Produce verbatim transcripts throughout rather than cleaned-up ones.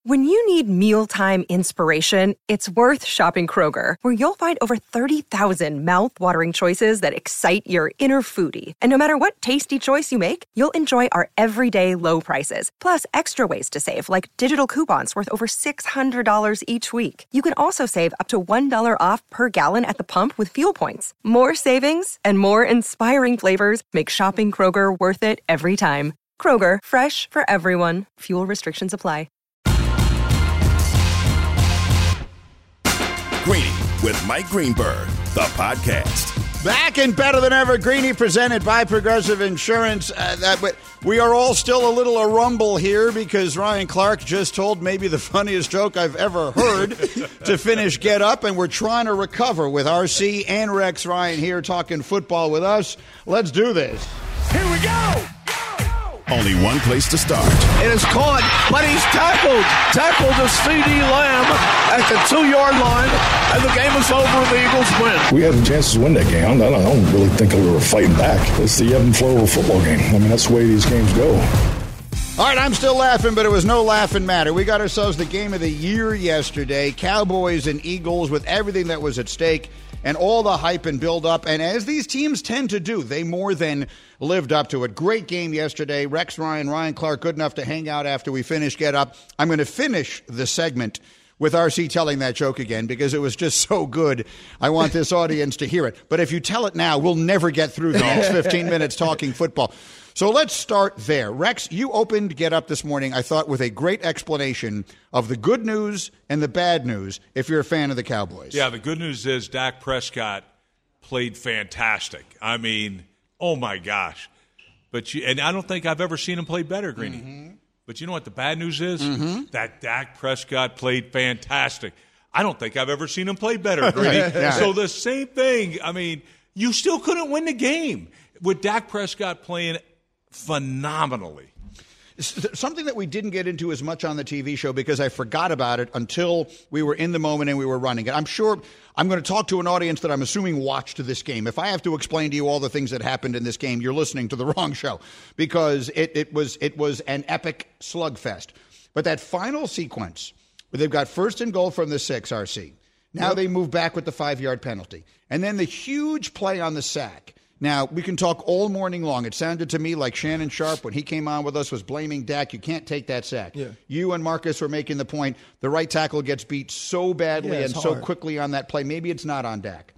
When you need mealtime inspiration, it's worth shopping Kroger, where you'll find over thirty thousand mouth-watering choices that excite your inner foodie. And no matter what tasty choice you make, you'll enjoy our everyday low prices, plus extra ways to save, like digital coupons worth over six hundred dollars each week. You can also save up to one dollar off per gallon at the pump with fuel points. More savings and more inspiring flavors make shopping Kroger worth it every time. Kroger, fresh for everyone. Fuel restrictions apply. Greeny with Mike Greenberg, the podcast. Back and better than ever, Greeny presented by Progressive Insurance. Uh, that, but we are all still a little a rumble here because Ryan Clark just told maybe the funniest joke I've ever heard to finish Get Up, and we're trying to recover with R C and Rex Ryan here talking football with us. Let's do this. Here we go! Only one place to start. It is caught, but he's tackled. Tackled to C D Lamb at the two-yard line, and the game is over and the Eagles win. We had a chance to win that game. I don't, I don't really think we were fighting back. It's the ebb and flow of a football game. I mean, that's the way these games go. All right, I'm still laughing, but it was no laughing matter. We got ourselves the game of the year yesterday. Cowboys and Eagles with everything that was at stake and all the hype and build-up. And as these teams tend to do, they more than lived up to it. Great game yesterday. Rex Ryan, Ryan Clark, good enough to hang out after we finish Get Up. I'm going to finish the segment with R C telling that joke again because it was just so good. I want this audience to hear it. But if you tell it now, we'll never get through the next fifteen minutes talking football. So let's start there. Rex, you opened Get Up this morning, I thought, with a great explanation of the good news and the bad news if you're a fan of the Cowboys. Yeah, the good news is Dak Prescott played fantastic. I mean, oh, my gosh. But you, and I don't think I've ever seen him play better, Greeny. Mm-hmm. But you know what the bad news is? Mm-hmm. That Dak Prescott played fantastic. I don't think I've ever seen him play better, Greeny. Yeah. So the same thing. I mean, you still couldn't win the game with Dak Prescott playing phenomenally. Something that we didn't get into as much on the T V show because I forgot about it until we were in the moment and we were running it. I'm sure I'm going to talk to an audience that I'm assuming watched this game. If I have to explain to you all the things that happened in this game, you're listening to the wrong show because it, it was it was an epic slugfest. But that final sequence where they've got first and goal from the six, R C. Now yep. They move back with the five-yard penalty. And then the huge play on the sack. Now, we can talk all morning long. It sounded to me like Shannon Sharp, when he came on with us, was blaming Dak. You can't take that sack. Yeah. You and Marcus were making the point. The right tackle gets beat so badly yeah, and hard. so quickly on that play. Maybe it's not on Dak.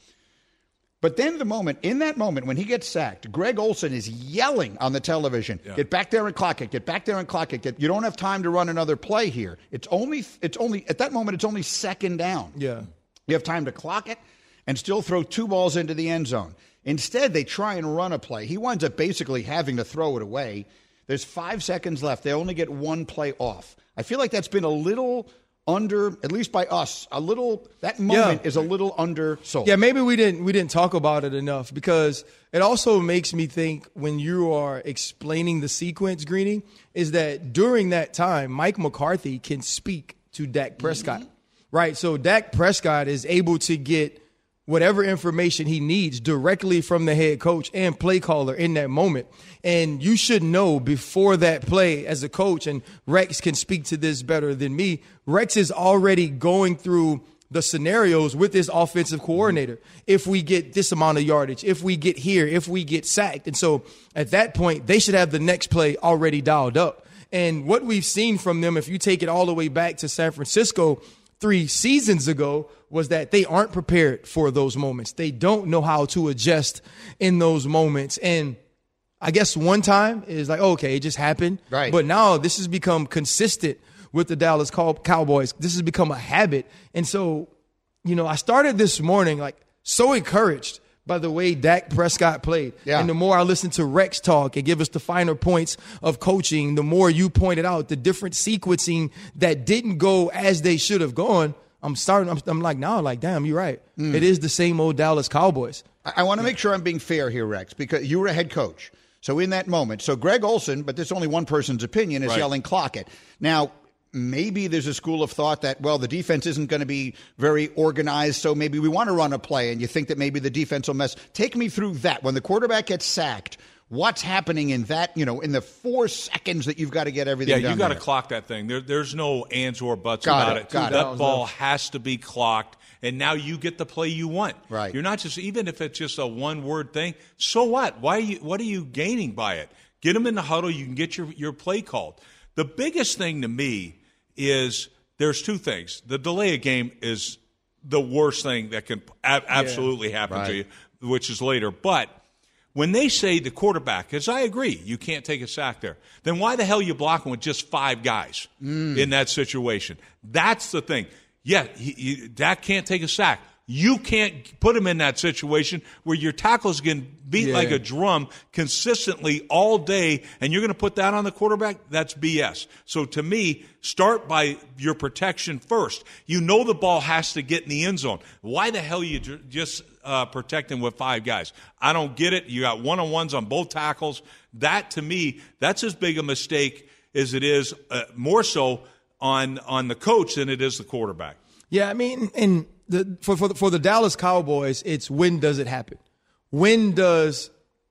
But then the moment, in that moment, when he gets sacked, Greg Olsen is yelling on the television, yeah. get back there and clock it, get back there and clock it. Get, you don't have time to run another play here. It's only, it's only at that moment, it's only second down. Yeah. You have time to clock it and still throw two balls into the end zone. Instead, they try and run a play. He winds up basically having to throw it away. There's five seconds left. They only get one play off. I feel like that's been a little under, at least by us, a little, that moment yeah. is a little undersold. Yeah, maybe we didn't we didn't talk about it enough because it also makes me think when you are explaining the sequence, Greeny, is that during that time, Mike McCarthy can speak to Dak Prescott, mm-hmm. right? So Dak Prescott is able to get whatever information he needs directly from the head coach and play caller in that moment. And you should know before that play as a coach, and Rex can speak to this better than me, Rex is already going through the scenarios with this offensive coordinator. If we get this amount of yardage, if we get here, if we get sacked. And so at that point, they should have the next play already dialed up. And what we've seen from them, if you take it all the way back to San Francisco three seasons ago, was that they aren't prepared for those moments. They don't know how to adjust in those moments. And I guess one time is like, okay, it just happened. Right. But now this has become consistent with the Dallas Cowboys. This has become a habit. And so, you know, I started this morning like so encouraged by the way Dak Prescott played. Yeah. And the more I listened to Rex talk and give us the finer points of coaching, the more you pointed out the different sequencing that didn't go as they should have gone. I'm starting. I'm, I'm like, now, like, damn, you're right. Mm. It is the same old Dallas Cowboys. I, I want to make sure I'm being fair here, Rex, because you were a head coach. So in that moment, so Greg Olsen, but this is only one person's opinion, is right. yelling, clock it. Now, maybe there's a school of thought that, well, the defense isn't going to be very organized, so maybe we want to run a play, and you think that maybe the defense will mess. Take me through that. When the quarterback gets sacked, what's happening in that, you know, in the four seconds that you've got to get everything yeah, done. Yeah, you got to there. clock that thing. There, there's no ands or buts got about it. it. Got that it. ball has to be clocked, and now you get the play you want. Right. You're not just, even if it's just a one-word thing, so what? Why are you, what are you gaining by it? Get them in the huddle. You can get your, your play called. The biggest thing to me is there's two things. The delay of game is the worst thing that can a- absolutely yeah. happen right. to you, which is later. But when they say the quarterback, because I agree, you can't take a sack there, then why the hell are you blocking with just five guys mm. in that situation? That's the thing. Yeah, he, he, Dak can't take a sack. You can't put him in that situation where your tackles getting beat yeah. like a drum consistently all day, and you're going to put that on the quarterback? That's B S. So to me, start by your protection first. You know the ball has to get in the end zone. Why the hell are you just uh, protecting with five guys? I don't get it. You got one-on-ones on both tackles. That, to me, that's as big a mistake as it is, uh, more so on on the coach than it is the quarterback. Yeah, I mean, and the, for for the, for the Dallas Cowboys, it's when does it happen? When does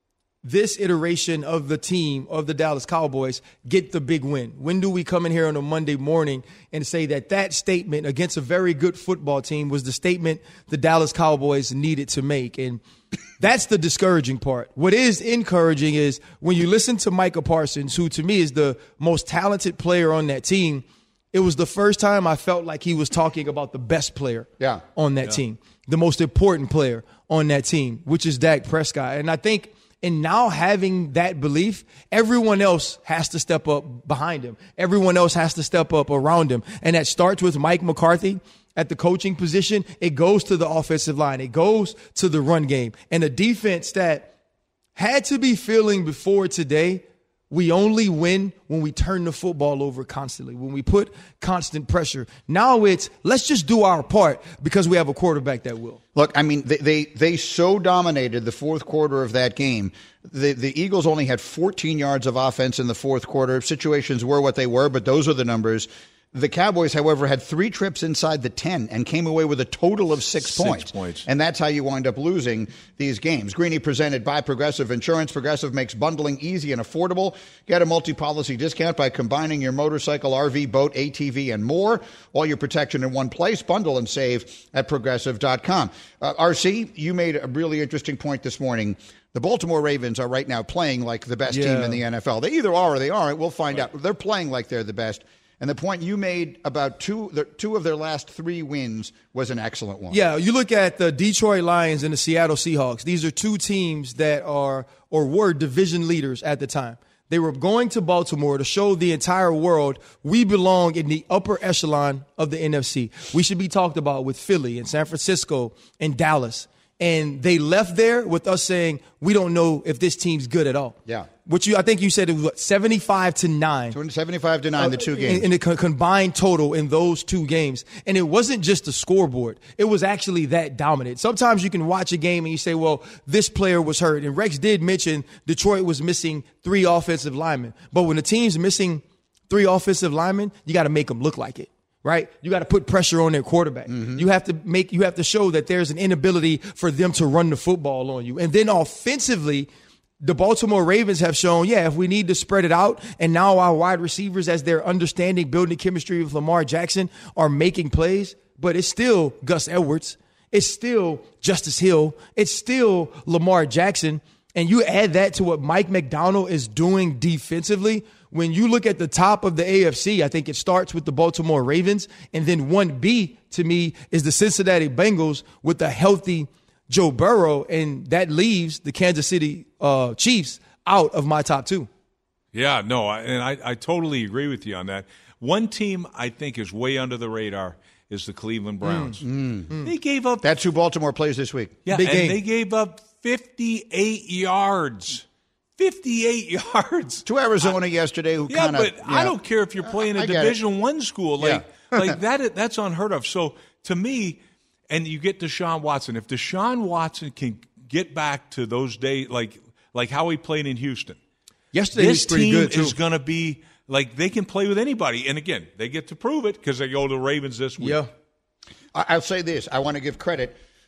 this iteration of the team of the Dallas Cowboys get the big win? When do we come in here on a Monday morning and say that that statement against a very good football team was the statement the Dallas Cowboys needed to make? And that's the discouraging part. What is encouraging is when you listen to Micah Parsons, who to me is the most talented player on that team. It was the first time I felt like he was talking about the best player yeah. on that yeah. team, the most important player on that team, which is Dak Prescott. And I think in now having that belief, everyone else has to step up behind him. Everyone else has to step up around him. And that starts with Mike McCarthy at the coaching position. It goes to the offensive line. It goes to the run game. And a defense that had to be feeling before today, we only win when we turn the football over constantly, when we put constant pressure. Now it's let's just do our part because we have a quarterback that will. Look, I mean, they they, they so dominated the fourth quarter of that game. The the Eagles only had fourteen yards of offense in the fourth quarter. Situations were what they were, but those are the numbers. The Cowboys, however, had three trips inside the ten and came away with a total of six, six points. points. And that's how you wind up losing these games. Greeny presented by Progressive Insurance. Progressive makes bundling easy and affordable. Get a multi-policy discount by combining your motorcycle, R V, boat, A T V, and more. All your protection in one place. Bundle and save at Progressive dot com. Uh, R C, you made a really interesting point this morning. The Baltimore Ravens are right now playing like the best yeah. team in the N F L. They either are or they aren't. We'll find right. out. They're playing like they're the best. And the point you made about two the, two of their last three wins was an excellent one. Yeah, you look at the Detroit Lions and the Seattle Seahawks. These are two teams that are or were division leaders at the time. They were going to Baltimore to show the entire world we belong in the upper echelon of the N F C. We should be talked about with Philly and San Francisco and Dallas. And they left there with us saying, we don't know if this team's good at all. Yeah. Which you, I think you said it was what, seventy-five to nine. seventy-five to nine, uh, the two games. In, in the co- combined total in those two games. And it wasn't just the scoreboard. It was actually that dominant. Sometimes you can watch a game and you say, well, this player was hurt. And Rex did mention Detroit was missing three offensive linemen. But when the team's missing three offensive linemen, you got to make them look like it. Right? You got to put pressure on their quarterback. Mm-hmm. You have to make, you have to show that there's an inability for them to run the football on you. And then offensively, the Baltimore Ravens have shown, yeah, if we need to spread it out, and now our wide receivers, as they're understanding building chemistry with Lamar Jackson, are making plays, but it's still Gus Edwards. It's still Justice Hill. It's still Lamar Jackson. And you add that to what Mike McDonald is doing defensively. When you look at the top of the A F C, I think it starts with the Baltimore Ravens. And then one B, to me, is the Cincinnati Bengals with a healthy Joe Burrow. And that leaves the Kansas City uh, Chiefs out of my top two. Yeah, no, and I, I totally agree with you on that. One team I think is way under the radar is the Cleveland Browns. Mm, mm. They gave up. That's who Baltimore plays this week. Yeah, Big and game. They gave up fifty-eight yards. fifty-eight yards to Arizona I, yesterday. Who yeah, kinda, but yeah. I don't care if you're playing a I Division One school like yeah. like that. That's unheard of. So to me, and you get Deshaun Watson. If Deshaun Watson can get back to those days, like like how he played in Houston, yesterday this was pretty team good too. is going to be like they can play with anybody. And again, they get to prove it because they go to the Ravens this week. Yeah, I'll say this: I want to give credit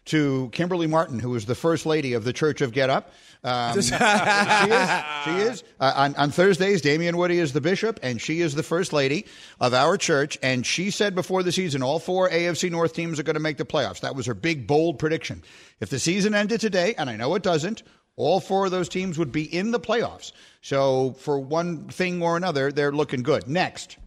to Kimberly Martin, who is the first lady of the Church of Get Up. Um, she is. She is. Uh, on, on Thursdays, Damian Woody is the bishop, and she is the first lady of our church. And she said before the season, all four A F C North teams are going to make the playoffs. That was her big, bold prediction. If the season ended today, and I know it doesn't, all four of those teams would be in the playoffs. So for one thing or another, they're looking good. Next,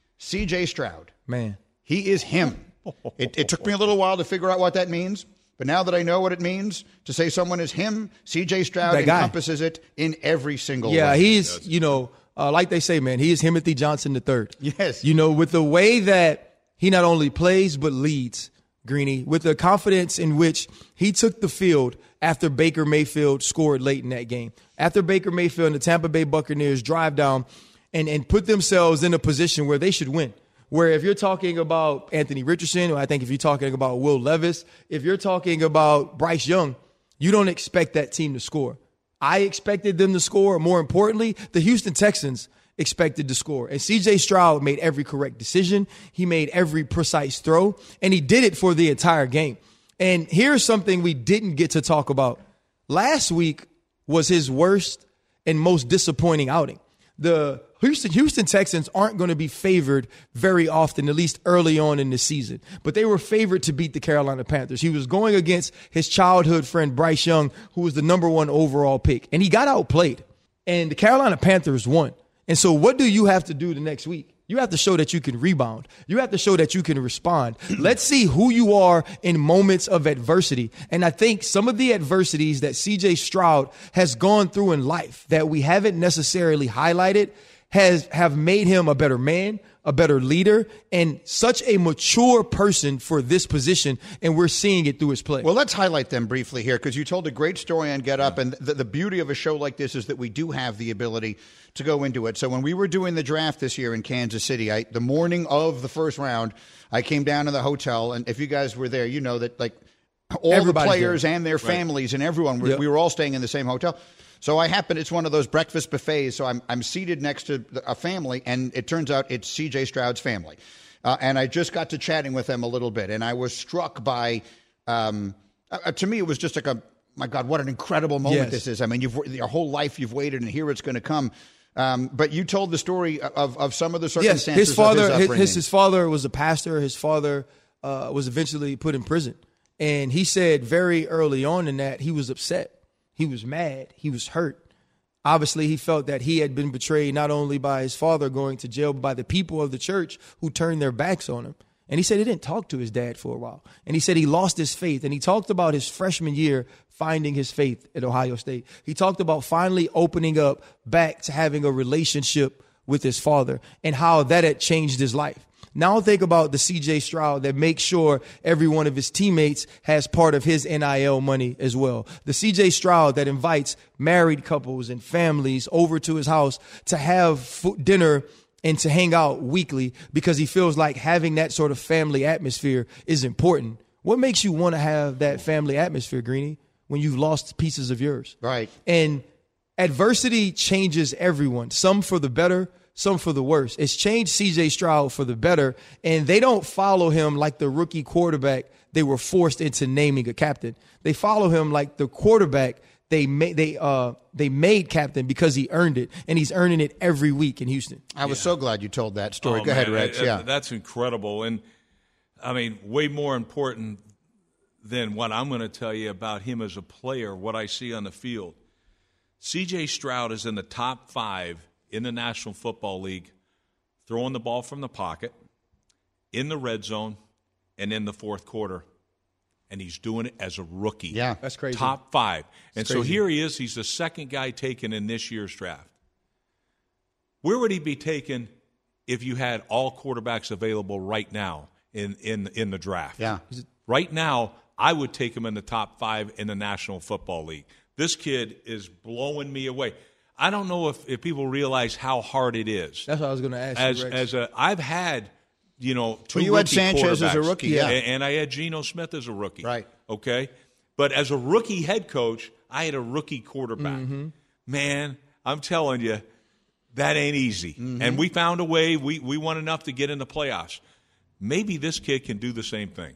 C J Stroud. Man. He is him. It, it took me a little while to figure out what that means. But now that I know what it means to say someone is him, C J Stroud encompasses it in every single yeah, way. Yeah, he's, you know, uh, like they say, man, he is Timothy Johnson the third. Yes. You know, with the way that he not only plays but leads, Greeny, with the confidence in which he took the field after Baker Mayfield scored late in that game. After Baker Mayfield and the Tampa Bay Buccaneers drive down and, and put themselves in a position where they should win. Where if you're talking about Anthony Richardson, or I think if you're talking about Will Levis, if you're talking about Bryce Young, you don't expect that team to score. I expected them to score. More importantly, the Houston Texans expected to score. And C J Stroud made every correct decision. He made every precise throw, and he did it for the entire game. And here's something we didn't get to talk about. Last week was his worst and most disappointing outing. The Houston, Houston Texans aren't going to be favored very often, at least early on in the season. But they were favored to beat the Carolina Panthers. He was going against his childhood friend Bryce Young, who was the number one overall pick. And he got outplayed. And the Carolina Panthers won. And so what do you have to do the next week? You have to show that you can rebound. You have to show that you can respond. Let's see who you are in moments of adversity. And I think some of the adversities that C J Stroud has gone through in life that we haven't necessarily highlighted has have made him a better man, a better leader, and such a mature person for this position, and we're seeing it through his play. Well, let's highlight them briefly here, because you told a great story on Get Up, and the, the beauty of a show like this is that we do have the ability to go into it. So when we were doing the draft this year in Kansas City, I, the morning of the first round, I came down to the hotel, and if you guys were there, you know that like all Everybody's the players there. and their families right. and everyone, were, yep. we were all staying in the same hotel. So I happened, it's one of those breakfast buffets, so I'm I'm seated next to a family, and it turns out it's C J Stroud's family. Uh, and I just got to chatting with them a little bit, and I was struck by, um, uh, to me, it was just like a, my God, what an incredible moment yes. this is. I mean, you've your whole life you've waited, and here it's going to come. Um, but you told the story of, of some of the circumstances yes, his father, of his upbringing. His, his father was a pastor. His father uh, was eventually put in prison. And he said very early on in that he was upset. He was mad. He was hurt. Obviously, he felt that he had been betrayed not only by his father going to jail, but by the people of the church who turned their backs on him. And he said he didn't talk to his dad for a while. And he said he lost his faith. And he talked about his freshman year finding his faith at Ohio State. He talked about finally opening up back to having a relationship with his father and how that had changed his life. Now think about the C J Stroud that makes sure every one of his teammates has part of his N I L money as well. The C J Stroud that invites married couples and families over to his house to have f- dinner and to hang out weekly because he feels like having that sort of family atmosphere is important. What makes you want to have that family atmosphere, Greeny, when you've lost pieces of yours? Right. And adversity changes everyone, some for the better, some for the worse. It's changed C J Stroud for the better, and they don't follow him like the rookie quarterback they were forced into naming a captain. They follow him like the quarterback they made they uh they made captain because he earned it, and he's earning it every week in Houston. I was yeah. so glad you told that story. Oh, Go man, ahead, Rex. I, I, yeah, that's incredible, and I mean, way more important than what I'm going to tell you about him as a player. What I see on the field, C J Stroud is in the top five in the National Football League, throwing the ball from the pocket, in the red zone, and in the fourth quarter. And he's doing it as a rookie. Yeah, that's crazy. Top five. And that's so crazy. here he is. He's the second guy taken in this year's draft. Where would he be taken if you had all quarterbacks available right now in, in, in the draft? Yeah. Right now, I would take him in the top five in the National Football League. This kid is blowing me away. I don't know if, if people realize how hard it is. That's what I was going to ask as, you, Rex. As a, I've had, you know, two well, you had rookie Sanchez as a quarterbacks. rookie, yeah. And, and I had Geno Smith as a rookie. Right. Okay? But as a rookie head coach, I had a rookie quarterback. Mm-hmm. Man, I'm telling you, that ain't easy. Mm-hmm. And we found a way. We, we won enough to get in the playoffs. Maybe this kid can do the same thing.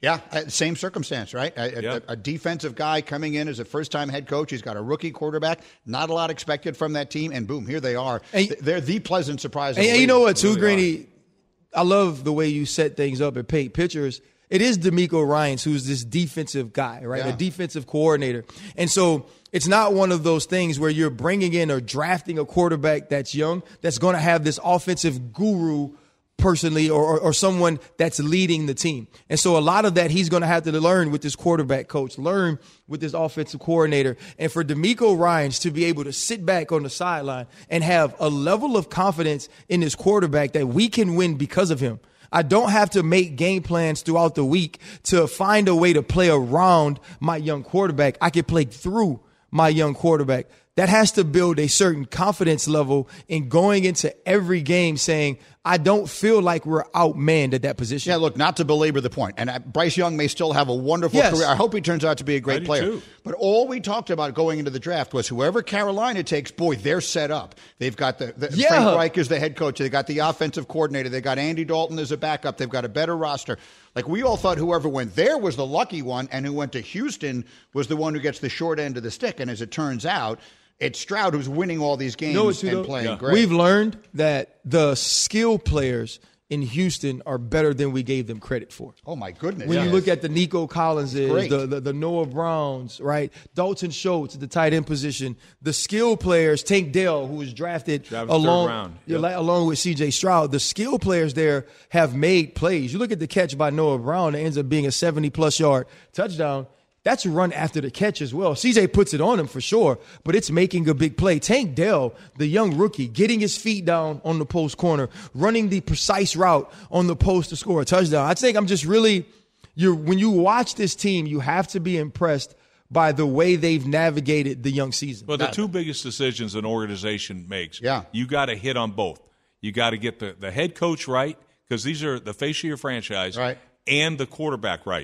Yeah, uh, same circumstance, right? A, yeah. a, a defensive guy coming in as a first-time head coach. He's got a rookie quarterback. Not a lot expected from that team, and boom, here they are. And, They're the pleasant surprise. And, and you know what, too, really Greeny? I love the way you set things up and paint pictures. It is DeMeco Ryans who's this defensive guy, right? Yeah. A defensive coordinator. And so it's not one of those things where you're bringing in or drafting a quarterback that's young that's going to have this offensive guru personally or, or, or someone that's leading the team. And so a lot of that he's going to have to learn with this quarterback coach, learn with this offensive coordinator. And for DeMeco Ryans to be able to sit back on the sideline and have a level of confidence in this quarterback that we can win because of him. I don't have to make game plans throughout the week to find a way to play around my young quarterback. I can play through my young quarterback. That has to build a certain confidence level in going into every game saying, I don't feel like we're outmanned at that position. Yeah, look, not to belabor the point, and uh, Bryce Young may still have a wonderful yes. career. I hope he turns out to be a great player. Too. But all we talked about going into the draft was whoever Carolina takes, boy, they're set up. They've got the, the yeah. Frank Reich is the head coach. They've got the offensive coordinator. They've got Andy Dalton as a backup. They've got a better roster. Like, we all thought whoever went there was the lucky one, and who went to Houston was the one who gets the short end of the stick. And as it turns out, it's Stroud who's winning all these games no, and know, playing yeah. great. We've learned that the skill players in Houston are better than we gave them credit for. Oh, my goodness. When yes. you look at the Nico Collinses, Great. the, the the Noah Browns, right? Dalton Schultz at the tight end position, the skill players, Tank Dell, who was drafted Drafted along, third round. yeah, Yep. like, along with C J Stroud, the skill players there have made plays. You look at the catch by Noah Brown that ends up being a seventy-plus yard touchdown. That's a run after the catch as well. C J puts it on him for sure, but it's making a big play. Tank Dell, the young rookie, getting his feet down on the post corner, running the precise route on the post to score a touchdown. I think I'm just really, you're when you watch this team, you have to be impressed by the way they've navigated the young season. Well, the two biggest decisions an organization makes, yeah. you got to hit on both. You got to get the, the head coach right, because these are the face of your franchise, right, and the quarterback right.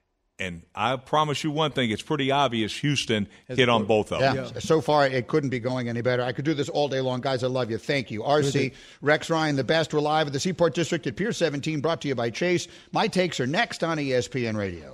And I promise you one thing, it's pretty obvious Houston hit on both of them. Yeah. yeah. So far, it couldn't be going any better. I could do this all day long. Guys, I love you. Thank you. R C, Rex Ryan, the best. We're live at the Seaport District at Pier seventeen, brought to you by Chase. My takes are next on E S P N Radio.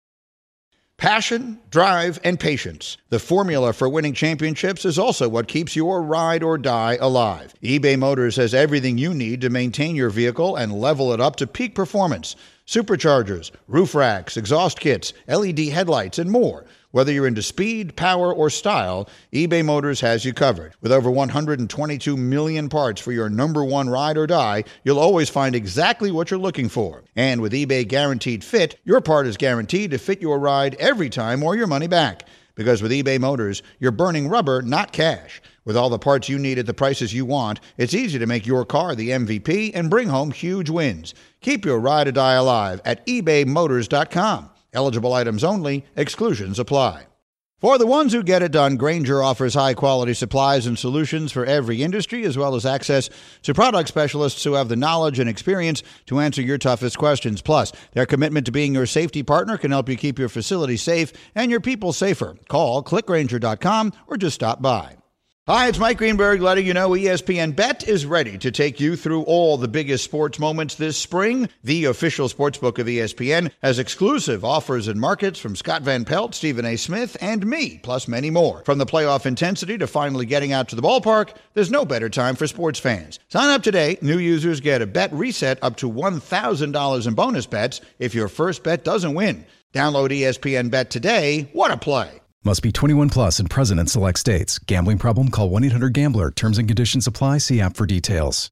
Passion, drive, and patience. The formula for winning championships is also what keeps your ride or die alive. eBay Motors has everything you need to maintain your vehicle and level it up to peak performance. Superchargers, roof racks, exhaust kits, L E D headlights, and more. Whether you're into speed, power, or style, eBay Motors has you covered. With over one hundred twenty-two million parts for your number one ride or die, you'll always find exactly what you're looking for. And with eBay Guaranteed Fit, your part is guaranteed to fit your ride every time or your money back. Because with eBay Motors, you're burning rubber, not cash. With all the parts you need at the prices you want, it's easy to make your car the M V P and bring home huge wins. Keep your ride or die alive at ebay motors dot com. Eligible items only. Exclusions apply. For the ones who get it done, Grainger offers high-quality supplies and solutions for every industry, as well as access to product specialists who have the knowledge and experience to answer your toughest questions. Plus, their commitment to being your safety partner can help you keep your facility safe and your people safer. Call click grainger dot com or just stop by. Hi, it's Mike Greenberg letting you know E S P N Bet is ready to take you through all the biggest sports moments this spring. The official sportsbook of E S P N has exclusive offers and markets from Scott Van Pelt, Stephen A. Smith, and me, plus many more. From the playoff intensity to finally getting out to the ballpark, there's no better time for sports fans. Sign up today. New users get a bet reset up to one thousand dollars in bonus bets if your first bet doesn't win. Download E S P N Bet today. What a play. Must be twenty-one plus and present in select states. Gambling problem? Call one eight hundred gambler. Terms and conditions apply. See app for details.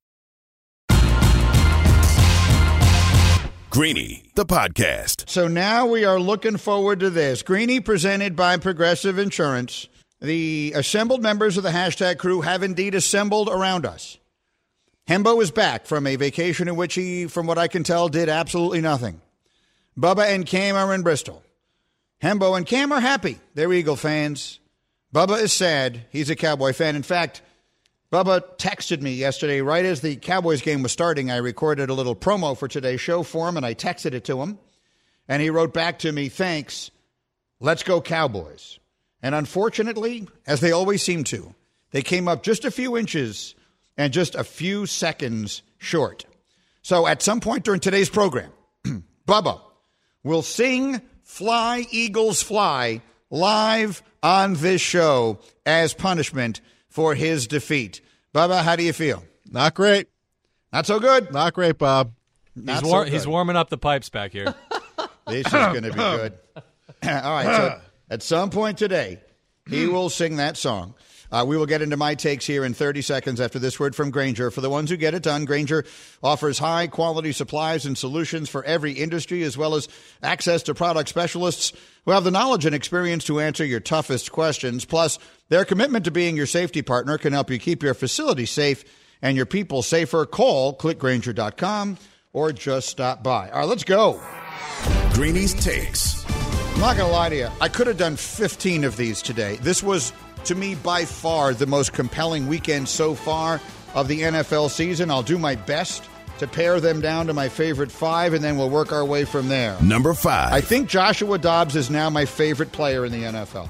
Greeny, the podcast. So now we are looking forward to this. Greeny presented by Progressive Insurance. The assembled members of the hashtag crew have indeed assembled around us. Hembo is back from a vacation in which he, from what I can tell, did absolutely nothing. Bubba and Cam are in Bristol. Hembo and Cam are happy. They're Eagle fans. Bubba is sad. He's a Cowboy fan. In fact, Bubba texted me yesterday right as the Cowboys game was starting. I recorded a little promo for today's show for him, and I texted it to him. And he wrote back to me, thanks, let's go Cowboys. And unfortunately, as they always seem to, they came up just a few inches and just a few seconds short. So at some point during today's program, Bubba will sing Fly, Eagles, Fly live on this show as punishment for his defeat. Bubba, how do you feel? Not great. Not so good? Not great, Bob. He's, war- so he's warming up the pipes back here. This is going to be good. All right, so at some point today, he will sing that song. Uh, we will get into my takes here in thirty seconds after this word from Grainger. For the ones who get it done, Grainger offers high-quality supplies and solutions for every industry, as well as access to product specialists who have the knowledge and experience to answer your toughest questions. Plus, their commitment to being your safety partner can help you keep your facility safe and your people safer. Call click grainger dot com or just stop by. All right, let's go. Greeny's Takes. I'm not going to lie to you. I could have done fifteen of these today. This was, to me, by far the most compelling weekend so far of the N F L season. I'll do my best to pare them down to my favorite five, and then we'll work our way from there. Number five. I think Joshua Dobbs is now my favorite player in the N F L.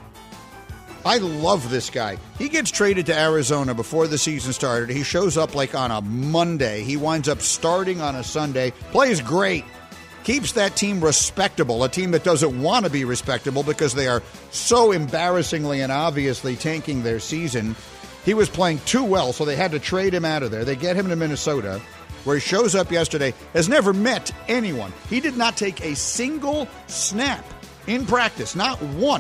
I love this guy. He gets traded to Arizona before the season started. He shows up like on a Monday. He winds up starting on a Sunday. Plays great. Keeps that team respectable, a team that doesn't want to be respectable because they are so embarrassingly and obviously tanking their season. He was playing too well, so they had to trade him out of there. They get him to Minnesota, where he shows up yesterday, has never met anyone. He did not take a single snap in practice, not one.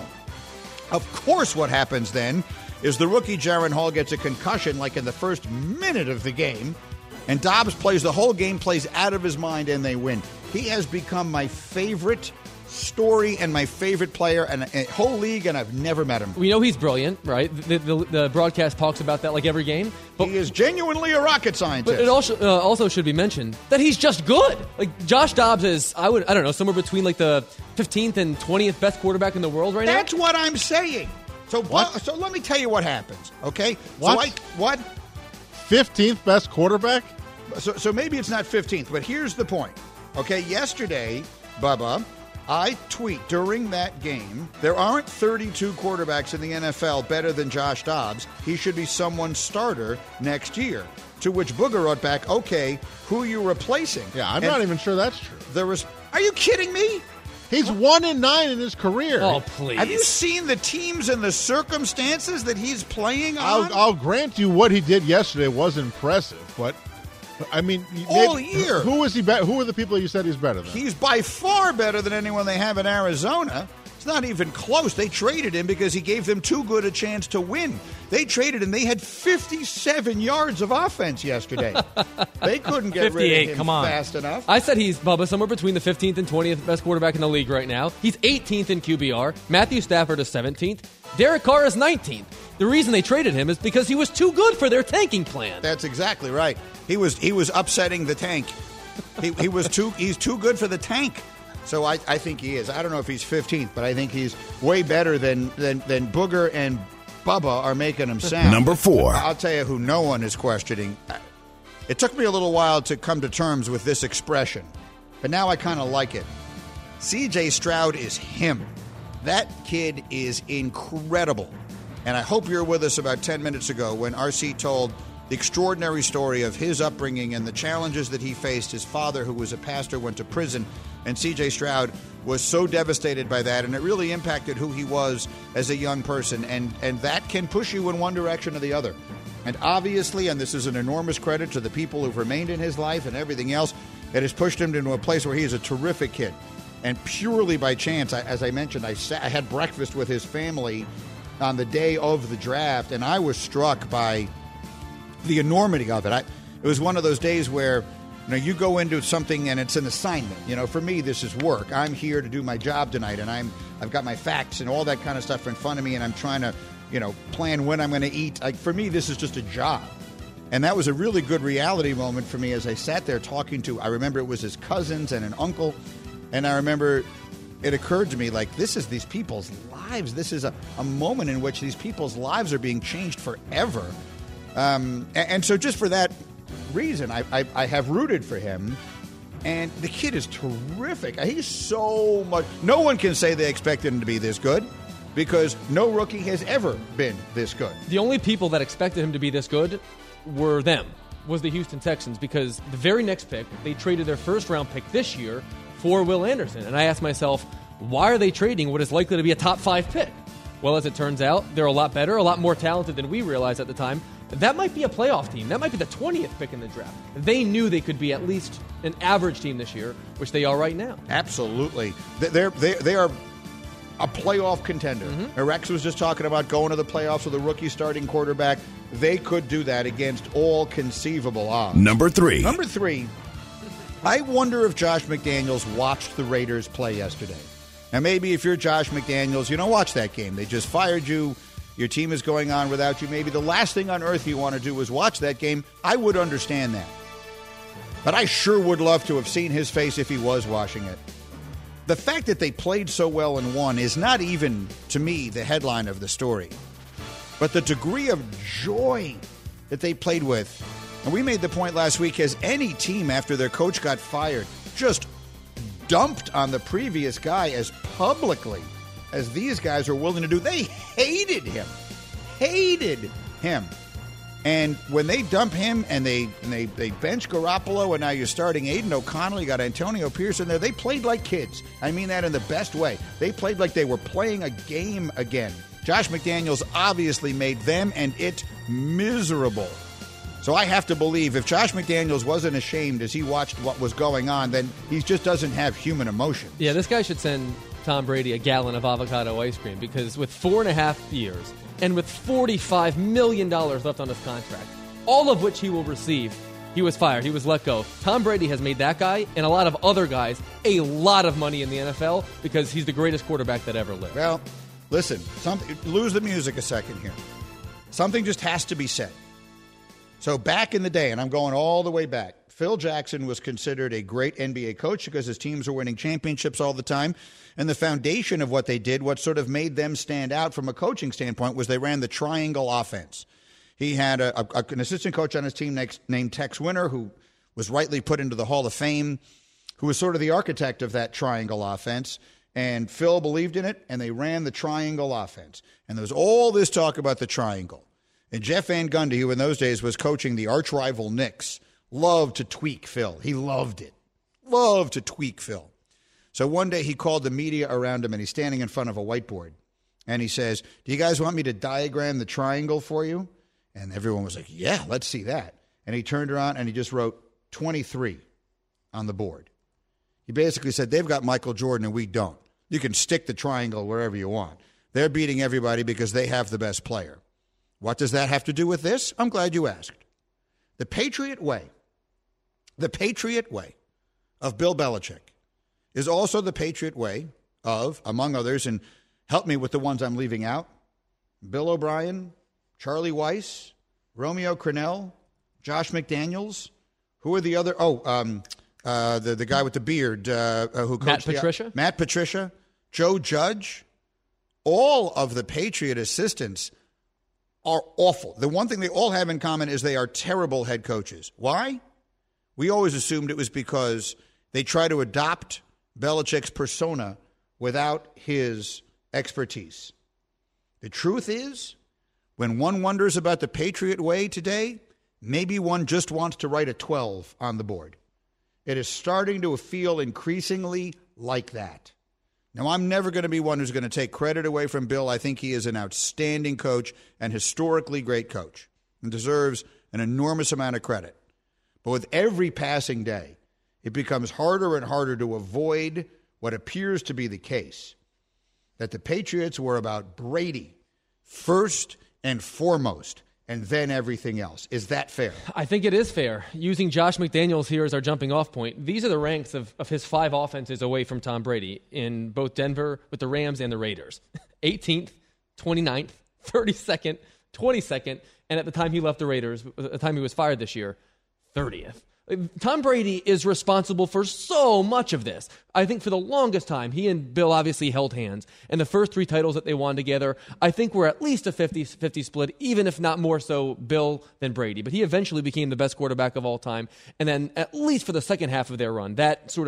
Of course, what happens then is the rookie Jaren Hall gets a concussion like in the first minute of the game, and Dobbs plays the whole game, plays out of his mind, and they win. He has become my favorite story and my favorite player in a whole league, and I've never met him. We know he's brilliant, right? The, the, the broadcast talks about that like every game. But he is genuinely a rocket scientist. But it also uh, also should be mentioned that he's just good. Like Josh Dobbs is, I would, I don't know, somewhere between like the fifteenth and twentieth best quarterback in the world right That's now. That's what I'm saying. So, what? so let me tell you what happens. Okay, what? So I, what? fifteenth best quarterback? So, so maybe it's not fifteenth, but here's the point. Okay, yesterday, Bubba, I tweet during that game, there aren't thirty-two quarterbacks in the N F L better than Josh Dobbs. He should be someone's starter next year. To which Booger wrote back, okay, who are you replacing? Yeah, I'm and not even sure that's true. There was, are you kidding me? He's one and nine in his career. Oh, please. Have you seen the teams and the circumstances that he's playing on? I'll, I'll grant you what he did yesterday was impressive, but I mean, all maybe, year. Who is he? Be- who are the people you said he's better than? He's by far better than anyone they have in Arizona. It's not even close. They traded him because he gave them too good a chance to win. They traded him. They had fifty-seven yards of offense yesterday. They couldn't get rid of him come on. fast enough. I said he's, Bubba, somewhere between the fifteenth and twentieth best quarterback in the league right now. He's eighteenth in Q B R. Matthew Stafford is seventeenth. Derek Carr is nineteenth. The reason they traded him is because he was too good for their tanking plan. That's exactly right. He was he was upsetting the tank. He, he was too he's too good for the tank. So I, I think he is. I don't know if he's fifteenth, but I think he's way better than than, than Booger and Bubba are making him sound. Number four. I'll tell you who no one is questioning. It took me a little while to come to terms with this expression, but now I kind of like it. C J Stroud is him. That kid is incredible. And I hope you were with us about ten minutes ago when R C told the extraordinary story of his upbringing and the challenges that he faced. His father, who was a pastor, went to prison, and C J Stroud was so devastated by that, and it really impacted who he was as a young person, and, and that can push you in one direction or the other. And obviously, and this is an enormous credit to the people who've remained in his life and everything else, it has pushed him into a place where he is a terrific kid. And purely by chance, I, as I mentioned, I, sat, I had breakfast with his family on the day of the draft, and I was struck by the enormity of it. I, it was one of those days where, you know, you go into something and it's an assignment. You know, for me, this is work. I'm here to do my job tonight, and I'm I've got my facts and all that kind of stuff in front of me, and I'm trying to, you know, plan when I'm going to eat. Like, for me, this is just a job. And that was a really good reality moment for me as I sat there talking to, I remember it was his cousins and an uncle, and I remember it occurred to me, like, this is these people's lives. This is a, a moment in which these people's lives are being changed forever. Um, and, and so just for that reason, I, I, I have rooted for him. And the kid is terrific. He's so much. No one can say they expected him to be this good because no rookie has ever been this good. The only people that expected him to be this good were them, was the Houston Texans, because the very next pick, they traded their first round pick this year for Will Anderson. And I asked myself, why are they trading what is likely to be a top five pick? Well, as it turns out, they're a lot better, a lot more talented than we realized at the time. That might be a playoff team. That might be the twentieth pick in the draft. They knew they could be at least an average team this year, which they are right now. Absolutely. They're, they're, they are a playoff contender. Mm-hmm. Rex was just talking about going to the playoffs with a rookie starting quarterback. They could do that against all conceivable odds. Number three. Number three, I wonder if Josh McDaniels watched the Raiders play yesterday. Now, maybe if you're Josh McDaniels, you don't watch that game. They just fired you. Your team is going on without you. Maybe the last thing on earth you want to do is watch that game. I would understand that. But I sure would love to have seen his face if he was watching it. The fact that they played so well and won is not even, to me, the headline of the story. But the degree of joy that they played with. And we made the point last week, as any team after their coach got fired just dumped on the previous guy as publicly as these guys are willing to do. They hated him. Hated him. And when they dump him and they and they, they bench Garoppolo and now you're starting Aiden O'Connell, you got Antonio Pierce in there, they played like kids. I mean that in the best way. They played like they were playing a game again. Josh McDaniels obviously made them and it miserable. So I have to believe if Josh McDaniels wasn't ashamed as he watched what was going on, then he just doesn't have human emotion. Yeah, this guy should send Tom Brady a gallon of avocado ice cream, because with four and a half years and with forty-five million dollars left on his contract, all of which he will receive, he was fired. He was let go. Tom Brady has made that guy and a lot of other guys a lot of money in the N F L because he's the greatest quarterback that ever lived. Well, listen, something, lose the music a second here. Something just has to be said. So back in the day, and I'm going all the way back, Phil Jackson was considered a great N B A coach because his teams were winning championships all the time. And the foundation of what they did, what sort of made them stand out from a coaching standpoint, was they ran the triangle offense. He had a, a, an assistant coach on his team next, named Tex Winter, who was rightly put into the Hall of Fame, who was sort of the architect of that triangle offense. And Phil believed in it, and they ran the triangle offense. And there was all this talk about the triangle. And Jeff Van Gundy, who in those days was coaching the arch-rival Knicks, loved to tweak Phil. He loved it. Loved to tweak Phil. So one day he called the media around him, and he's standing in front of a whiteboard. And he says, do you guys want me to diagram the triangle for you? And everyone was like, yeah, let's see that. And he turned around and he just wrote twenty-three on the board. He basically said, they've got Michael Jordan and we don't. You can stick the triangle wherever you want. They're beating everybody because they have the best player. What does that have to do with this? I'm glad you asked. The Patriot way, the Patriot way of Bill Belichick is also the Patriot way of, among others, and help me with the ones I'm leaving out, Bill O'Brien, Charlie Weiss, Romeo Crennel, Josh McDaniels. Who are the other? Oh, um, uh, the, the guy with the beard. Uh, who Matt coached Patricia? The, Matt Patricia, Joe Judge. All of the Patriot assistants are awful. The one thing they all have in common is they are terrible head coaches. Why? We always assumed it was because they try to adopt Belichick's persona without his expertise. The truth is, when one wonders about the Patriot way today, maybe one just wants to write a twelve on the board. It is starting to feel increasingly like that. Now, I'm never going to be one who's going to take credit away from Bill. I think he is an outstanding coach and historically great coach and deserves an enormous amount of credit. But with every passing day, it becomes harder and harder to avoid what appears to be the case, that the Patriots were about Brady first and foremost, and then everything else. Is that fair? I think it is fair. Using Josh McDaniels here as our jumping off point, these are the ranks of, of his five offenses away from Tom Brady in both Denver with the Rams and the Raiders. eighteenth, twenty-ninth, thirty-second, twenty-second, and at the time he left the Raiders, at the time he was fired this year, thirtieth. Tom Brady is responsible for so much of this. I think for the longest time, he and Bill obviously held hands. And the first three titles that they won together, I think were at least a fifty-fifty split, even if not more so Bill than Brady. But he eventually became the best quarterback of all time. And then at least for the second half of their run, that sort of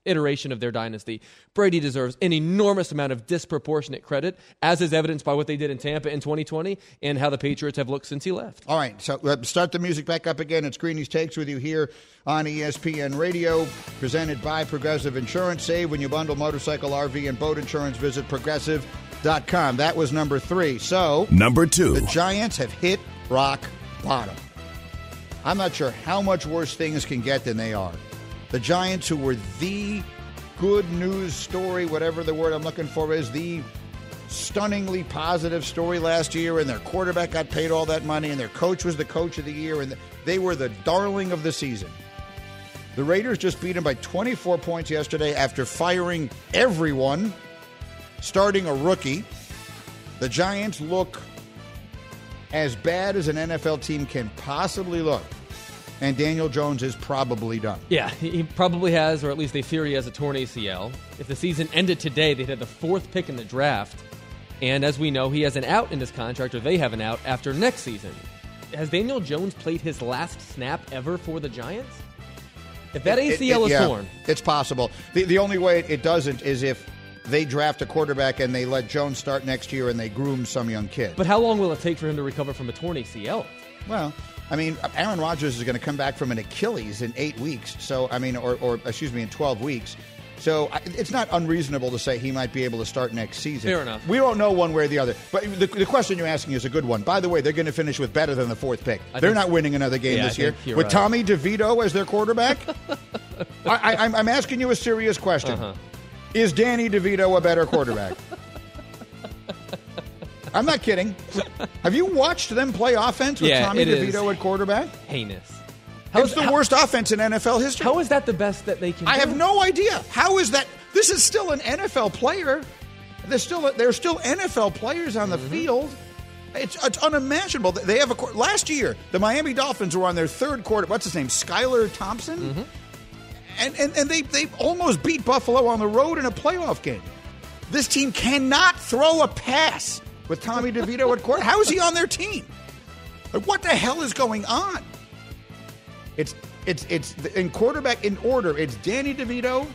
iteration of their dynasty. Brady deserves an enormous amount of disproportionate credit, as is evidenced by what they did in Tampa in twenty twenty and how the Patriots have looked since he left. All right, so uh, start the music back up again. It's Greeny's Takes with you here on E S P N Radio, presented by Progressive Insurance. Save when you bundle motorcycle, R V, and boat insurance. Visit Progressive dot com. That was number three. So, number two. The Giants have hit rock bottom. I'm not sure how much worse things can get than they are. The Giants, who were the good news story, whatever the word I'm looking for is, the stunningly positive story last year, and their quarterback got paid all that money, and their coach was the coach of the year, and they were the darling of the season. The Raiders just beat them by twenty-four points yesterday after firing everyone, starting a rookie. The Giants look as bad as an N F L team can possibly look. And Daniel Jones is probably done. Yeah, he probably has, or at least they fear he has a torn A C L. If the season ended today, they'd have the fourth pick in the draft. And as we know, he has an out in his contract, or they have an out after next season. Has Daniel Jones played his last snap ever for the Giants? If that A C L it, it, is yeah, torn. It's possible. The, the only way it doesn't is if they draft a quarterback and they let Jones start next year and they groom some young kid. But how long will it take for him to recover from a torn A C L? Well, I mean, Aaron Rodgers is going to come back from an Achilles in eight weeks. So, I mean, or, or excuse me, in twelve weeks. So it's not unreasonable to say he might be able to start next season. Fair enough. We don't know one way or the other. But the, the question you're asking is a good one. By the way, they're going to finish with better than the fourth pick. I they're not winning another game yeah, this year. With right. Tommy DeVito as their quarterback? I, I, I'm asking you a serious question. Uh-huh. Is Danny DeVito a better quarterback? I'm not kidding. Have you watched them play offense with yeah, Tommy DeVito is at quarterback? Heinous. How it's is, the how, worst offense in N F L history. How is that the best that they can I do? have no idea. How is that? This is still an N F L player. There's still there's still N F L players on the mm-hmm. field. It's, it's unimaginable. They have a last year. The Miami Dolphins were on their third quarter. What's his name? Skylar Thompson. Mm-hmm. And and and they they almost beat Buffalo on the road in a playoff game. This team cannot throw a pass with Tommy DeVito at court. How is he on their team? Like, what the hell is going on? It's it's it's in quarterback in order. It's Danny DeVito,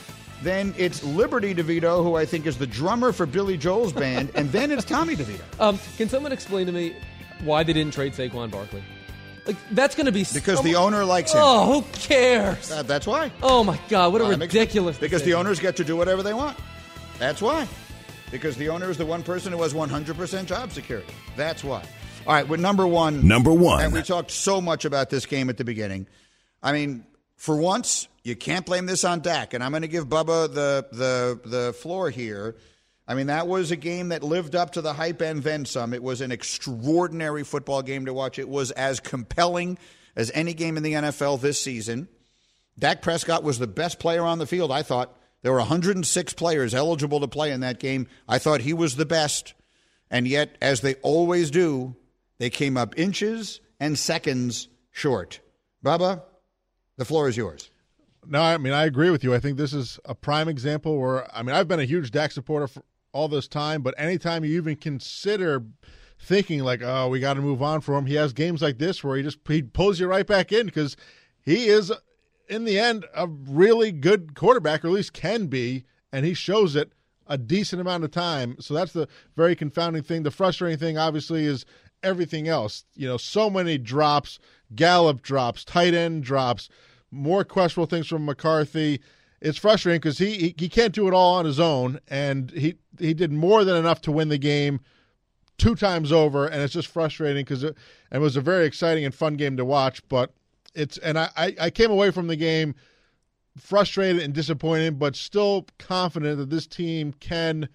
then it's Liberty DeVito, who I think is the drummer for Billy Joel's band, and then it's Tommy DeVito. Um, can someone explain to me why they didn't trade Saquon Barkley? Like, that's going to be because so the owner likes him. Oh, who cares? Uh, that's why. Oh my God, what a uh, ridiculous! Because decision. the owners get to do whatever they want. That's why. Because the owner is the one person who has one hundred percent job security. That's why. All right, with number one. Number one. And we talked so much about this game at the beginning. I mean, for once, you can't blame this on Dak. And I'm going to give Bubba the, the, the floor here. I mean, that was a game that lived up to the hype and then some. It was an extraordinary football game to watch. It was as compelling as any game in the N F L this season. Dak Prescott was the best player on the field, I thought. There were one hundred six players eligible to play in that game. I thought he was the best. And yet, as they always do, they came up inches and seconds short. Bubba, the floor is yours. No, I mean, I agree with you. I think this is a prime example where, I mean, I've been a huge Dak supporter for all this time, but anytime you even consider thinking like, oh, we got to move on from him, he has games like this where he just he pulls you right back in because he is, in the end, a really good quarterback, or at least can be, and he shows it a decent amount of time. So that's the very confounding thing. The frustrating thing, obviously, is everything else. You know, so many drops, Gallup drops, tight end drops, more questionable things from McCarthy. It's frustrating because he, he he can't do it all on his own, and he he did more than enough to win the game two times over, and it's just frustrating because it, it was a very exciting and fun game to watch. But it's and I, I came away from the game frustrated and disappointed, but still confident that this team can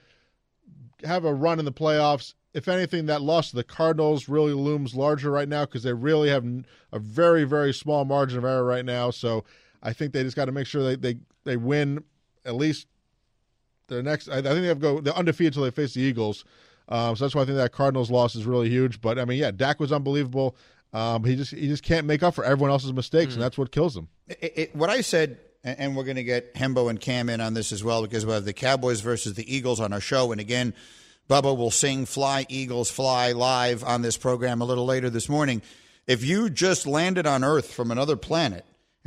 have a run in the playoffs. If anything, that loss to the Cardinals really looms larger right now because they really have a very, very small margin of error right now. So I think they just got to make sure they, they, they win at least their next. I, I think they have to go they're undefeated until they face the Eagles. Um, so that's why I think that Cardinals loss is really huge. But I mean, yeah, Dak was unbelievable. Um, he just he just can't make up for everyone else's mistakes, mm-hmm. and that's what kills him. It, it, what I said, and we're going to get Hembo and Cam in on this as well because we have the Cowboys versus the Eagles on our show, and again, Bubba will sing Fly, Eagles, Fly live on this program a little later this morning. If you just landed on Earth from another planet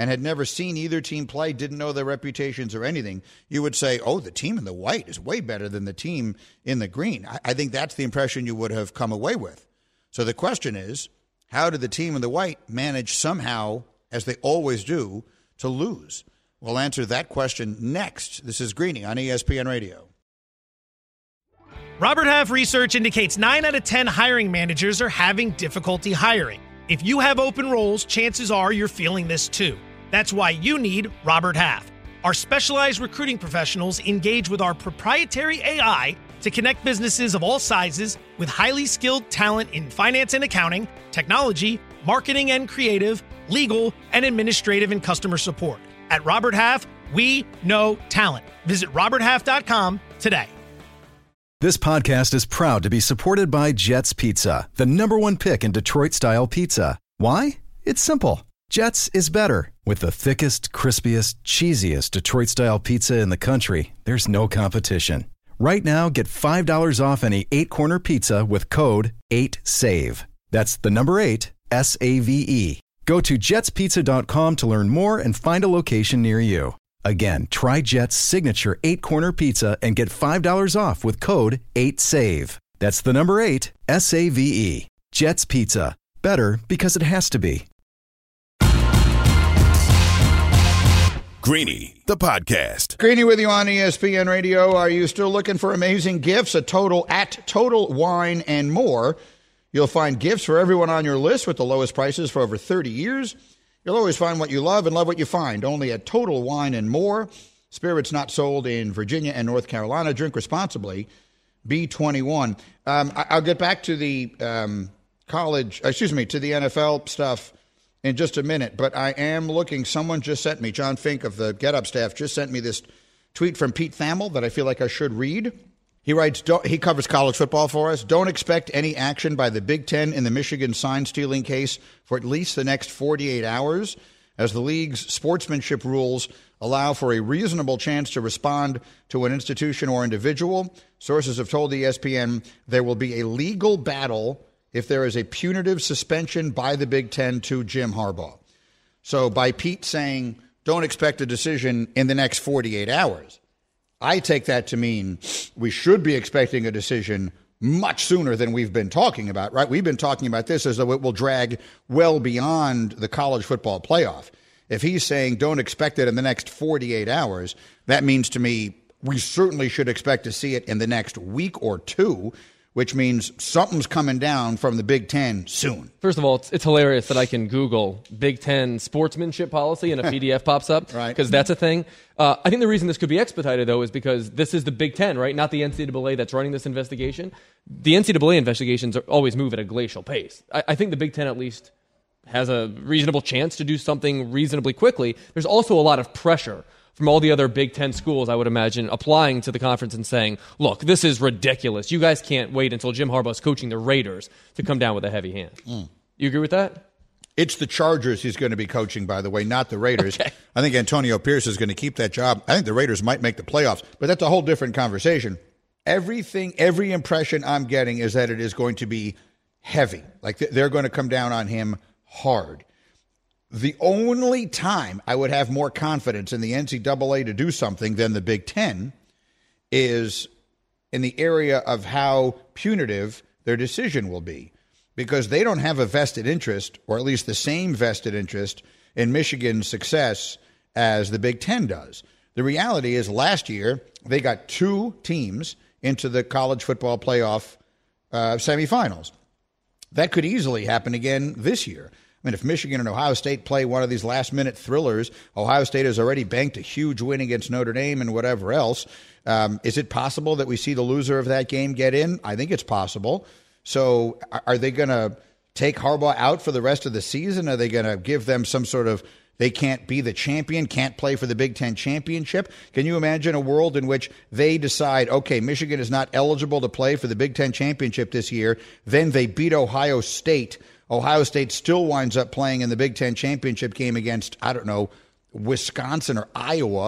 and had never seen either team play, didn't know their reputations or anything, you would say, oh, the team in the white is way better than the team in the green. I, I think that's the impression you would have come away with. So the question is, how did the team in the white manage somehow, as they always do, to lose? We'll answer that question next. This is Greeny on E S P N Radio. Robert Half research indicates nine out of ten hiring managers are having difficulty hiring. If you have open roles, chances are you're feeling this too. That's why you need Robert Half. Our specialized recruiting professionals engage with our proprietary A I to connect businesses of all sizes with highly skilled talent in finance and accounting, technology, marketing and creative, legal, and administrative and customer support. At Robert Half, we know talent. Visit robert half dot com today. This podcast is proud to be supported by Jets Pizza, the number one pick in Detroit-style pizza. Why? It's simple. Jets is better. With the thickest, crispiest, cheesiest Detroit-style pizza in the country, there's no competition. Right now, get five dollars off any eight-corner pizza with code eight save. That's the number eight, S A V E. Go to jets pizza dot com to learn more and find a location near you. Again, try Jet's signature eight-corner pizza and get five dollars off with code eight save. That's the number eight, S A V E. Jet's Pizza. Better because it has to be. Greeny, the podcast. Greeny with you on E S P N Radio. Are you still looking for amazing gifts? A total at Total Wine and More. You'll find gifts for everyone on your list with the lowest prices for over thirty years. You'll always find what you love and love what you find. Only at Total Wine and More. Spirits not sold in Virginia and North Carolina. Drink responsibly. B twenty-one. Um, I, I'll get back to the um, college, excuse me, to the N F L stuff in just a minute. But I am looking. Someone just sent me, John Fink of the Get Up staff, just sent me this tweet from Pete Thamel that I feel like I should read. He writes, he covers college football for us. Don't expect any action by the Big Ten in the Michigan sign-stealing case for at least the next forty-eight hours, as the league's sportsmanship rules allow for a reasonable chance to respond to an institution or individual. Sources have told E S P N there will be a legal battle if there is a punitive suspension by the Big Ten to Jim Harbaugh. So by Pete saying, don't expect a decision in the next forty-eight hours, I take that to mean we should be expecting a decision much sooner than we've been talking about, right? We've been talking about this as though it will drag well beyond the college football playoff. If he's saying don't expect it in the next forty-eight hours, that means to me we certainly should expect to see it in the next week or two, which means something's coming down from the Big Ten soon. First of all, it's, it's hilarious that I can Google Big Ten sportsmanship policy and a P D F pops up, right? Because that's a thing. Uh, I think the reason this could be expedited, though, is because this is the Big Ten, right? Not the N C double A that's running this investigation. The N C double A investigations are always move at a glacial pace. I, I think the Big Ten at least has a reasonable chance to do something reasonably quickly. There's also a lot of pressure from all the other Big Ten schools, I would imagine, applying to the conference and saying, look, this is ridiculous. You guys can't wait until Jim Harbaugh's coaching the Raiders to come down with a heavy hand. Mm. You agree with that? It's the Chargers he's going to be coaching, by the way, not the Raiders. Okay. I think Antonio Pierce is going to keep that job. I think the Raiders might make the playoffs, but that's a whole different conversation. Everything, every impression I'm getting is that it is going to be heavy. Like they're going to come down on him hard. The only time I would have more confidence in the N C double A to do something than the Big Ten is in the area of how punitive their decision will be, because they don't have a vested interest, or at least the same vested interest, in Michigan's success as the Big Ten does. The reality is last year they got two teams into the college football playoff uh, semifinals. That could easily happen again this year. I mean, if Michigan and Ohio State play one of these last-minute thrillers, Ohio State has already banked a huge win against Notre Dame and whatever else. Um, is it possible that we see the loser of that game get in? I think it's possible. So are they going to take Harbaugh out for the rest of the season? Are they going to give them some sort of they can't be the champion, can't play for the Big Ten championship? Can you imagine a world in which they decide, okay, Michigan is not eligible to play for the Big Ten championship this year, then they beat Ohio State. Ohio State still winds up playing in the Big Ten championship game against, I don't know, Wisconsin or Iowa.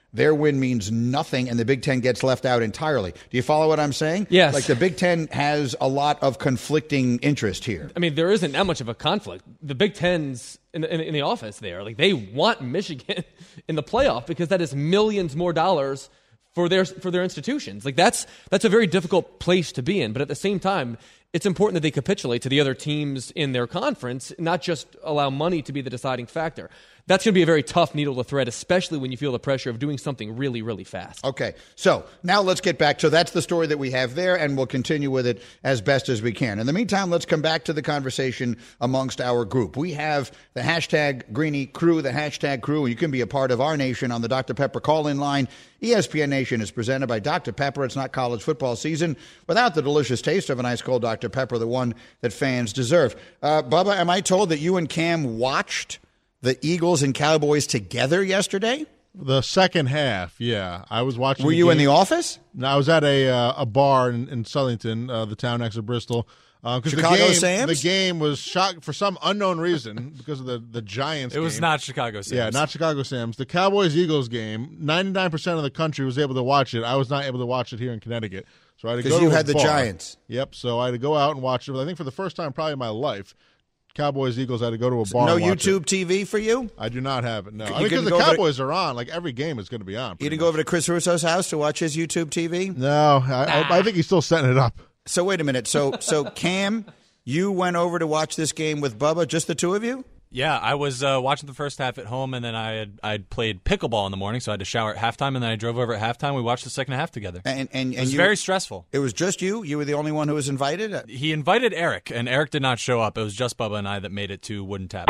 their win means nothing and the Big Ten gets left out entirely. Do you follow what I'm saying? Yes. Like the Big Ten has a lot of conflicting interest here. I mean, there isn't that much of a conflict. The Big Ten's in the, in, in the office there. Like, they want Michigan in the playoff because that is millions more dollars for their for their institutions. Like, that's that's a very difficult place to be in. But at the same time, it's important that they capitulate to the other teams in their conference, not just allow money to be the deciding factor. That's going to be a very tough needle to thread, especially when you feel the pressure of doing something really, really fast. Okay, so now let's get back. So that's the story that we have there, and we'll continue with it as best as we can. In the meantime, let's come back to the conversation amongst our group. We have the hashtag Greeny crew, the hashtag crew, and you can be a part of our nation on the Doctor Pepper call-in line. E S P N Nation is presented by Doctor Pepper. It's not college football season without the delicious taste of an ice cold Doctor Pepper, the one that fans deserve. Uh, Bubba, am I told that you and Cam watched the Eagles and Cowboys together yesterday? The second half, yeah. I was watching. Were the you game. in the office? No, I was at a uh, a bar in, in Southington, uh, the town next to Bristol. Uh, Chicago the game, Sam's? The game was shot for some unknown reason because of the, the Giants. It was game. not Chicago Sam's. Yeah, not Chicago Sam's. The Cowboys-Eagles game, ninety-nine percent of the country was able to watch it. I was not able to watch it here in Connecticut. So I had to go to you a had the bar. Giants. Yep, so I had to go out and watch it. I think for the first time probably in my life, Cowboys-Eagles, I had to go to a bar No and watch YouTube it. T V for you? I do not have it, no. You I mean, because couldn't the go over to- Cowboys are on. Like, every game is going to be on. You pretty didn't go much. over to Chris Russo's house to watch his YouTube T V? No, I, I, I think he's still setting it up. So wait a minute. So so Cam, you went over to watch this game with Bubba, just the two of you? Yeah, I was uh, watching the first half at home, and then I had I'd played pickleball in the morning, so I had to shower at halftime, and then I drove over at halftime. We watched the second half together. And, and, and it was you, very stressful. It was just you? You were the only one who was invited? He invited Eric, and Eric did not show up. It was just Bubba and I that made it to Wooden Tap.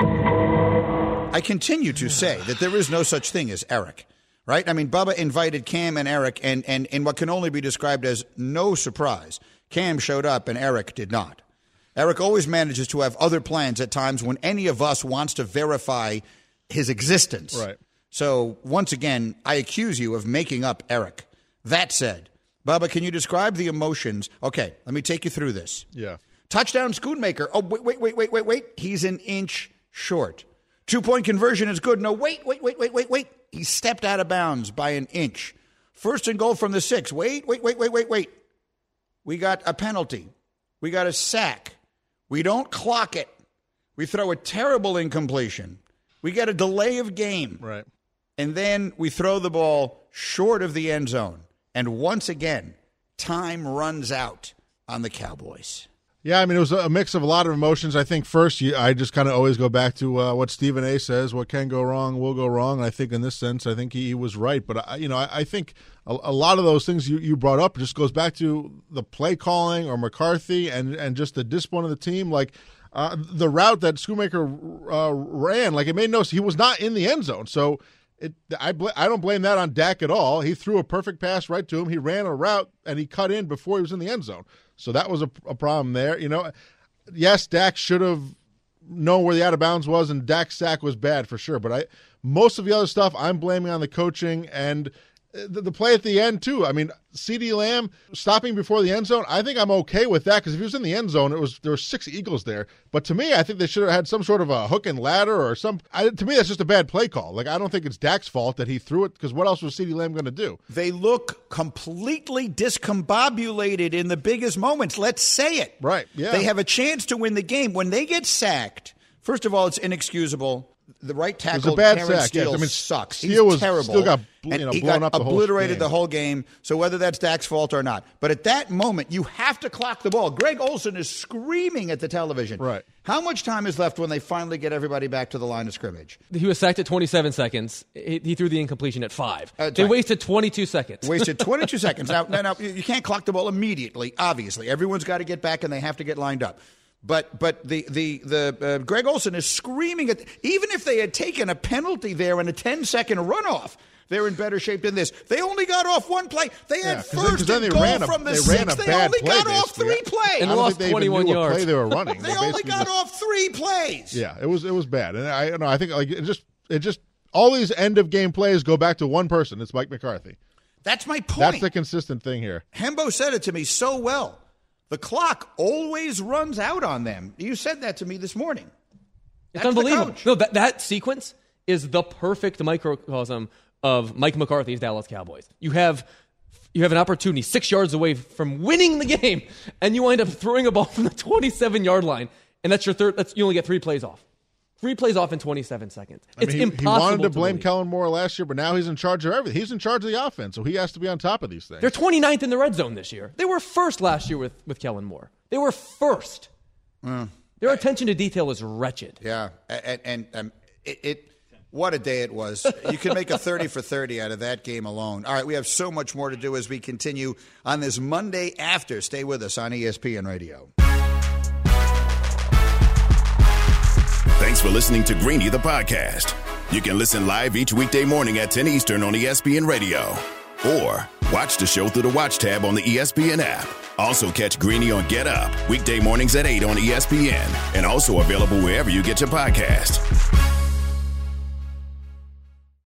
I continue to say that there is no such thing as Eric, right? I mean, Bubba invited Cam and Eric, and, and in what can only be described as no surprise, Cam showed up and Eric did not. Eric always manages to have other plans at times when any of us wants to verify his existence. Right. So, once again, I accuse you of making up Eric. That said, Bubba, can you describe the emotions? Okay, let me take you through this. Yeah. Touchdown, Schoonmaker. Oh, wait, wait, wait, wait, wait, wait. He's an inch short. Two-point conversion is good. No, wait, wait, wait, wait, wait, wait. He stepped out of bounds by an inch. First and goal from the six. Wait, wait, wait, wait, wait, wait. We got a penalty. We got a sack. We don't clock it. We throw a terrible incompletion. We get a delay of game. Right. And then we throw the ball short of the end zone. And once again, time runs out on the Cowboys. Yeah, I mean, it was a mix of a lot of emotions. I think first, you, I just kind of always go back to uh, what Stephen A. says, what can go wrong will go wrong. And I think in this sense, I think he, he was right. But, I, you know, I, I think a, a lot of those things you, you brought up just goes back to the play calling or McCarthy and, and just the discipline of the team. Like uh, the route that Schoonmaker uh, ran, like it made no sense. He was not in the end zone. So it, I, bl- I don't blame that on Dak at all. He threw a perfect pass right to him. He ran a route, and he cut in before he was in the end zone. So that was a, a problem there. You know, yes, Dak should have known where the out of bounds was, and Dak's sack was bad for sure. But I, most of the other stuff, I'm blaming on the coaching and the, the play at the end too. I mean, CeeDee Lamb stopping before the end zone, I think I'm okay with that because if he was in the end zone, it was there were six Eagles there. But to me, I think they should have had some sort of a hook and ladder or some. I, to me, that's just a bad play call. Like I don't think it's Dak's fault that he threw it because what else was CeeDee Lamb going to do? They look completely discombobulated in the biggest moments. Let's say it. Right. Yeah. They have a chance to win the game when they get sacked. First of all, it's inexcusable. The right tackle, a bad Terrence sack, Steele, yes. I mean, sucks. Steele He's was- terrible. Steele got, you and know, he blown got up the whole obliterated game. the whole game. So whether that's Dak's fault or not, but at that moment, you have to clock the ball. Greg Olsen is screaming at the television. Right. How much time is left when they finally get everybody back to the line of scrimmage? He was sacked at twenty-seven seconds. He, he threw the incompletion at five. Uh, they right. wasted twenty-two seconds. Wasted twenty-two seconds. Now, now, now, you can't clock the ball immediately, obviously. Everyone's got to get back, and they have to get lined up. But but the the the uh, Greg Olsen is screaming at. Even if they had taken a penalty there and a ten-second runoff, they're in better shape than this. They only got off one play. They had Yeah, 'cause then- 'cause first then and they goal ran a- from the they six. ran a They bad only play, got off basically. three plays. And I don't lost think they even twenty-one knew what yards. play they were running. They only basically got just- off three plays. Yeah, it was it was bad, and I no, I think like it just it just all these end of game plays go back to one person. It's Mike McCarthy. That's my point. That's the consistent thing here. Hembo said it to me so well. The clock always runs out on them. You said that to me this morning. It's That's the unbelievable. coach. No, that, that sequence is the perfect microcosm of Mike McCarthy's Dallas Cowboys. You have you have an opportunity six yards away from winning the game, and you wind up throwing a ball from the twenty-seven-yard line, and that's your third. That's, you only get three plays off. Three plays off in twenty-seven seconds. I It's mean, he, impossible. He wanted to to blame believe. Kellen Moore last year, but now he's in charge of everything. He's in charge of the offense, so he has to be on top of these things. They're twenty-ninth in the red zone this year. They were first last year with, with Kellen Moore. They were first. Mm. Their attention to detail is wretched. Yeah, and, and um, it, it what a day it was. You could make a thirty for thirty out of that game alone. All right, we have so much more to do as we continue on this Monday after. Stay with us on E S P N Radio. Thanks for listening to Greeny the podcast. You can listen live each weekday morning at ten Eastern on E S P N Radio. Or watch the show through the Watch tab on the E S P N app. Also catch Greeny on Get Up, weekday mornings at eight on E S P N. And also available wherever you get your podcast.